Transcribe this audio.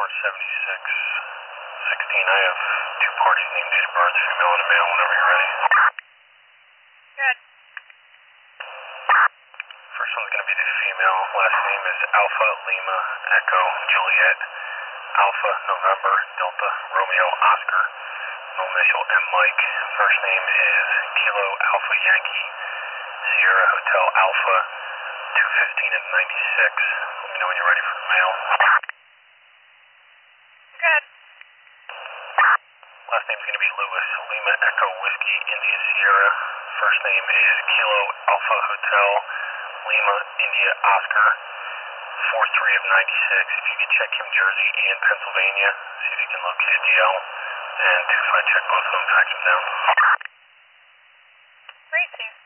7616. I have two parties named date of birth, female and a male, whenever you're ready. Good. First one's going to be the female. Last name is Alpha Lima Echo Juliet Alpha November Delta Romeo Oscar. No initial M Mike. First name is Kilo Alpha Yankee Sierra Hotel Alpha 215 and 96. Let me know when you're ready for the male. Good. Last name's going to be Lewis Lima Echo Whiskey India Sierra. First name is Kilo Alpha Hotel Lima India Oscar 43 of 96. If you can check him Jersey and Pennsylvania, see if you can locate a DL, and 25 check both of them, fax them down. Great, Chief.